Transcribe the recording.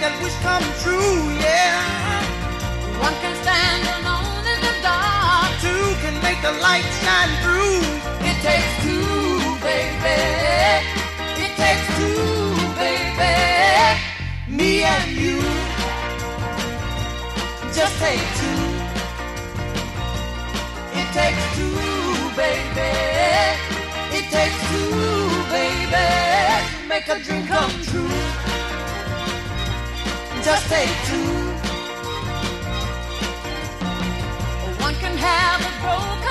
that wish come true, yeah. One can stand alone in the dark. Two can make the light shine through. It takes two, baby. It takes two, baby. Me and you. Just take two. It takes two, baby. It takes two, baby. Make a dream come true. Just take two. One can have a broken